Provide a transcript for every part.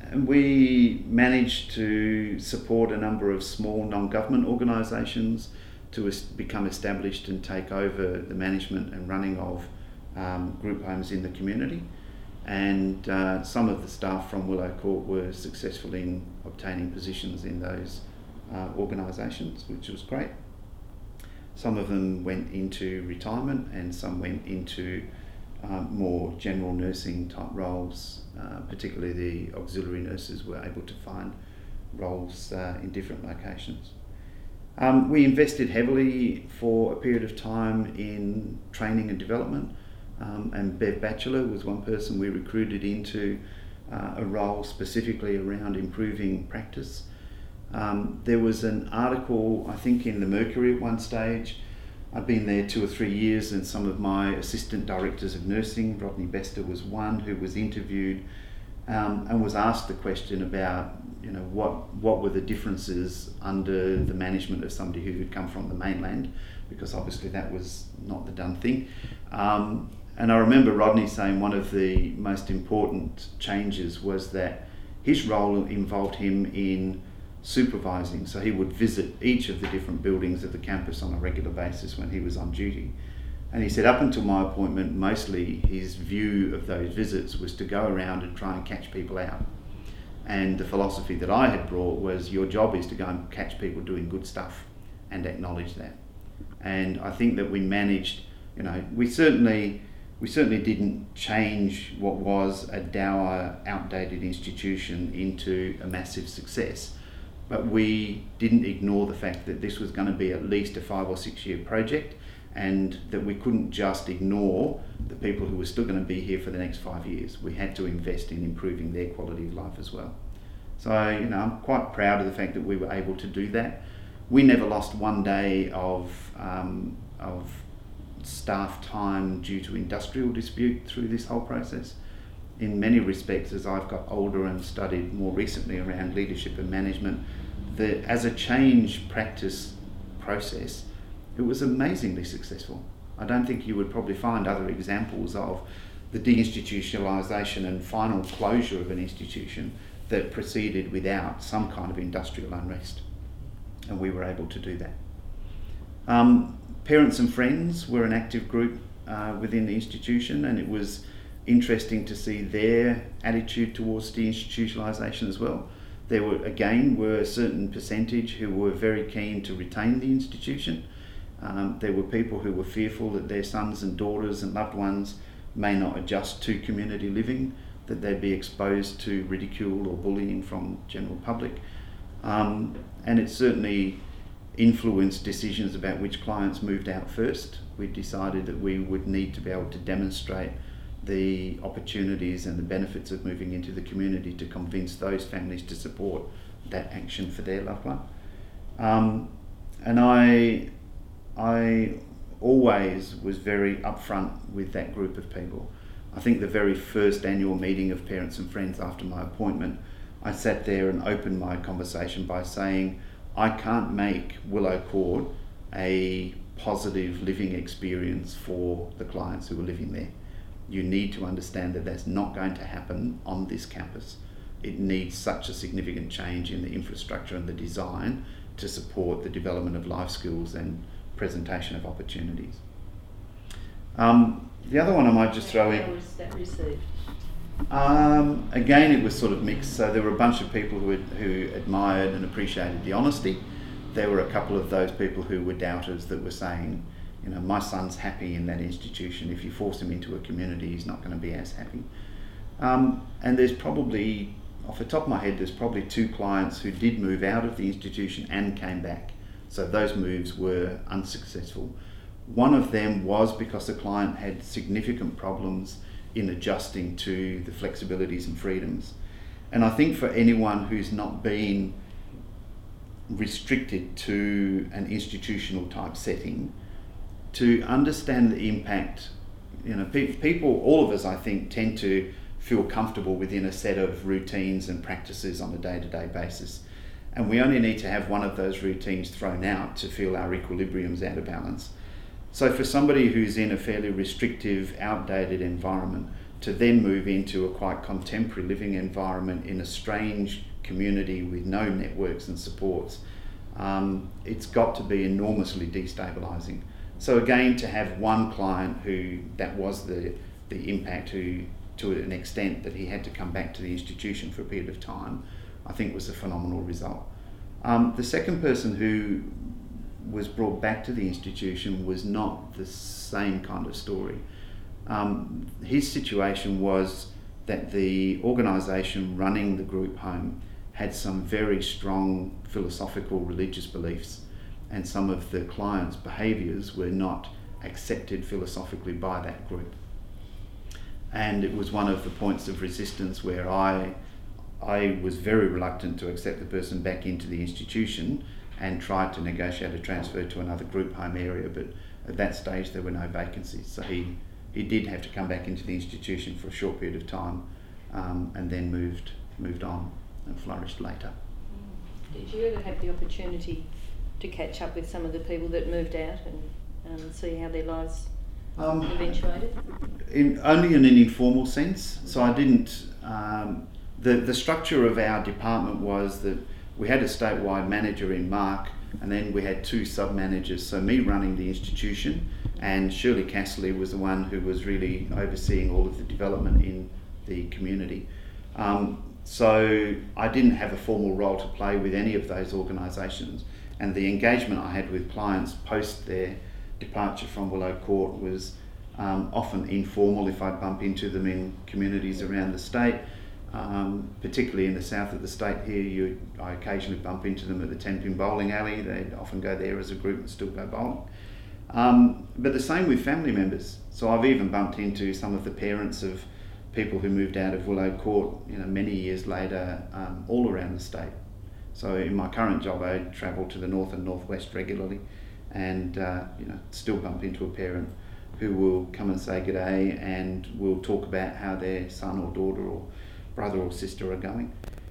we managed to support a number of small non-government organisations to become established and take over the management and running of group homes in the community. And some of the staff from Willow Court were successful in obtaining positions in those organisations, which was great. Some of them went into retirement and some went into more general nursing type roles, particularly the auxiliary nurses were able to find roles in different locations. We invested heavily for a period of time in training and development, and Bev Batchelor was one person we recruited into a role specifically around improving practice. There was an article, I think, in the Mercury at one stage. I'd been there 2 or 3 years, and some of my assistant directors of nursing, Rodney Bester was one, who was interviewed and was asked the question about, what were the differences under the management of somebody who had come from the mainland, because obviously that was not the done thing. And I remember Rodney saying one of the most important changes was that his role involved him in supervising, so he would visit each of the different buildings of the campus on a regular basis when he was on duty. And he said up until my appointment, mostly his view of those visits was to go around and try and catch people out. And the philosophy that I had brought was your job is to go and catch people doing good stuff and acknowledge that. And I think that we managed, we certainly didn't change what was a dour, outdated institution into a massive success. But we didn't ignore the fact that this was going to be at least a 5 or 6 year project, and that we couldn't just ignore the people who were still going to be here for the next 5 years. We had to invest in improving their quality of life as well. So, I'm quite proud of the fact that we were able to do that. We never lost one day of staff time due to industrial dispute through this whole process. In many respects, as I've got older and studied more recently around leadership and management, as a change practice process, it was amazingly successful. I don't think you would probably find other examples of the deinstitutionalisation and final closure of an institution that proceeded without some kind of industrial unrest. And we were able to do that. Parents and Friends were an active group within the institution, and it was interesting to see their attitude towards deinstitutionalisation as well. There were a certain percentage who were very keen to retain the institution. There were people who were fearful that their sons and daughters and loved ones may not adjust to community living, that they'd be exposed to ridicule or bullying from general public. And it certainly influenced decisions about which clients moved out first. We decided that we would need to be able to demonstrate the opportunities and the benefits of moving into the community to convince those families to support that action for their loved one. And I always was very upfront with that group of people. I think the very first annual meeting of Parents and Friends after my appointment, I sat there and opened my conversation by saying, I can't make Willow Court a positive living experience for the clients who are living there. You need to understand that that's not going to happen on this campus. It needs such a significant change in the infrastructure and the design to support the development of life skills and presentation of opportunities. The other one I might just throw in. How was that received? Again, it was sort of mixed. So there were a bunch of people who admired and appreciated the honesty. There were a couple of those people who were doubters that were saying, my son's happy in that institution. If you force him into a community, he's not going to be as happy. And there's probably, off the top of my head, there's probably 2 clients who did move out of the institution and came back. So those moves were unsuccessful. One of them was because the client had significant problems in adjusting to the flexibilities and freedoms. And I think for anyone who's not been restricted to an institutional type setting, to understand the impact, people, all of us, I think, tend to feel comfortable within a set of routines and practices on a day-to-day basis. And we only need to have one of those routines thrown out to feel our equilibrium's out of balance. So for somebody who's in a fairly restrictive, outdated environment, to then move into a quite contemporary living environment in a strange community with no networks and supports, it's got to be enormously destabilising. So again, to have one client who that was the impact, who to an extent that he had to come back to the institution for a period of time, I think was a phenomenal result. The second person who was brought back to the institution was not the same kind of story. His situation was that the organisation running the group home had some very strong philosophical religious beliefs, and some of the clients' behaviours were not accepted philosophically by that group. And it was one of the points of resistance where I was very reluctant to accept the person back into the institution and tried to negotiate a transfer to another group home area, but at that stage there were no vacancies. So he did have to come back into the institution for a short period of time, and then moved on and flourished later. Did you ever have the opportunity to catch up with some of the people that moved out and see how their lives eventuated? Only in an informal sense. So I didn't. The structure of our department was that we had a statewide manager in Mark, and then we had two sub-managers. So me running the institution, and Shirley Casserly was the one who was really overseeing all of the development in the community. So I didn't have a formal role to play with any of those organisations, and the engagement I had with clients post their departure from Willow Court was often informal if I'd bump into them in communities around the state. Particularly in the south of the state here, I occasionally bump into them at the 10-pin bowling alley. They'd often go there as a group and still go bowling. But the same with family members. So I've even bumped into some of the parents of people who moved out of Willow Court, many years later, all around the state. So in my current job, I travel to the north and northwest regularly, and still bump into a parent who will come and say g'day, and will talk about how their son or daughter or brother or sister are going.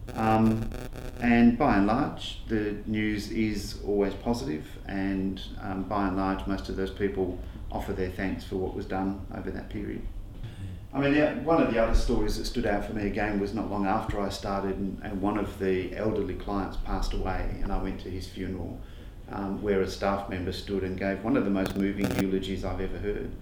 And by and large, the news is always positive, and by and large, most of those people offer their thanks for what was done over that period. I mean, one of the other stories that stood out for me again was not long after I started, and one of the elderly clients passed away, and I went to his funeral, where a staff member stood and gave one of the most moving eulogies I've ever heard.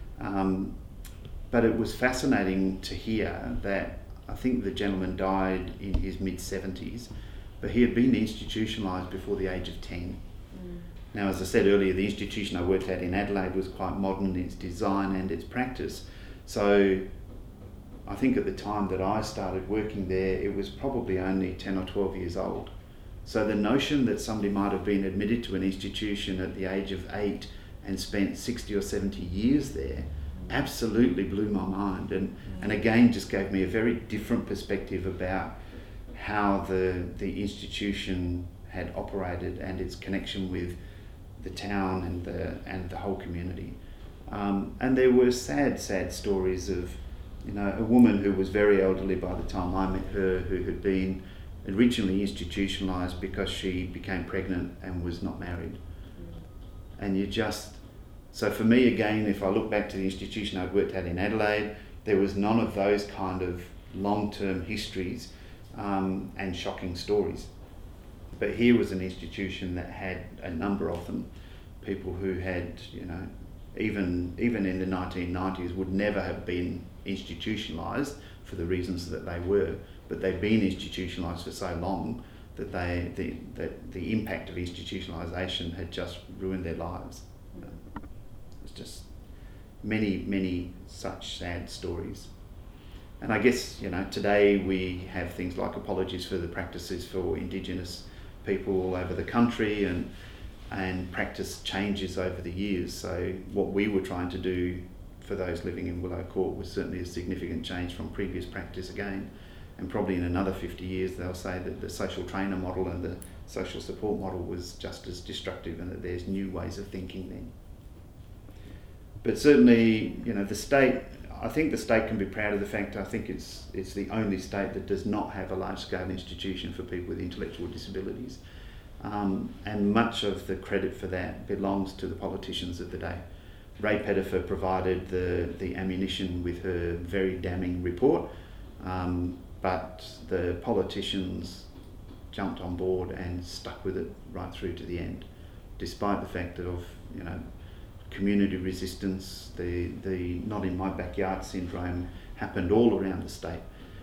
But it was fascinating to hear that I think the gentleman died in his mid-70s, but he had been institutionalised before the age of 10. Now, as I said earlier, the institution I worked at in Adelaide was quite modern in its design and its practice. So I think at the time that I started working there, it was probably only 10 or 12 years old. So the notion that somebody might have been admitted to an institution at the age of 8 and spent 60 or 70 years there absolutely blew my mind, and again just gave me a very different perspective about how the institution had operated and its connection with the town and the whole community. And there were sad stories of a woman who was very elderly by the time I met her, who had been originally institutionalised because she became pregnant and was not married. And so for me again, if I look back to the institution I'd worked at in Adelaide, there was none of those kind of long-term histories and shocking stories. But here was an institution that had a number of them, people who had, even in the 1990s would never have been institutionalised for the reasons that they were, but they'd been institutionalised for so long that the impact of institutionalisation had just ruined their lives. It's just many such sad stories. And I guess, today we have things like apologies for the practices for Indigenous people all over the country, and practice changes over the years. So what we were trying to do for those living in Willow Court was certainly a significant change from previous practice again. And probably in another 50 years they'll say that the social trainer model and the social support model was just as destructive, and that there's new ways of thinking then. But certainly, I think the state can be proud of the fact, I think it's the only state that does not have a large-scale institution for people with intellectual disabilities. And much of the credit for that belongs to the politicians of the day. Ray Pettifer provided the ammunition with her very damning report, but the politicians jumped on board and stuck with it right through to the end, despite the fact of, you know, community resistance. The not in my backyard syndrome happened all around the state,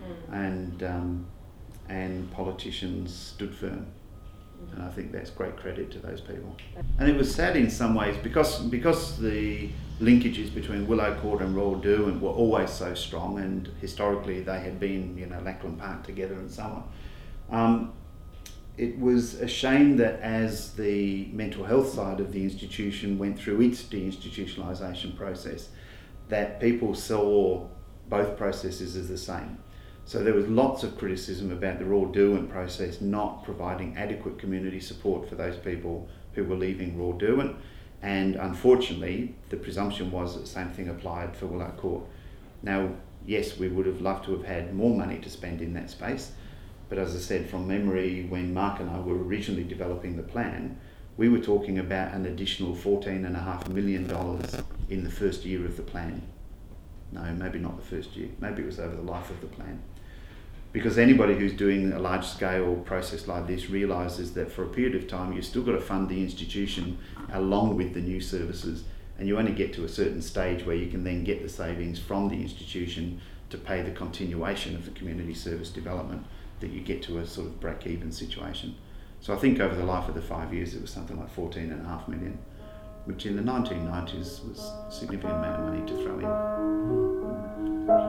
and politicians stood firm. And I think that's great credit to those people. And it was sad in some ways because the linkages between Willow Court and Royal Derwent were always so strong, and historically they had been, you know, Lackland Park together and so on. It was a shame that as the mental health side of the institution went through its deinstitutionalisation process, that people saw both processes as the same. So there was lots of criticism about the Royal Derwent process not providing adequate community support for those people who were leaving Royal Derwent, and unfortunately the presumption was that the same thing applied for Willow Court. Now, yes, we would have loved to have had more money to spend in that space, but as I said, from memory, when Mark and I were originally developing the plan, we were talking about an additional $14.5 million in the first year of the plan. No, maybe not the first year, maybe it was over the life of the plan. Because anybody who's doing a large scale process like this realises that for a period of time you've still got to fund the institution along with the new services, and you only get to a certain stage where you can then get the savings from the institution to pay the continuation of the community service development, that you get to a sort of break-even situation. So I think over the life of the 5 years it was something like $14.5 million, which in the 1990s was a significant amount of money to throw in.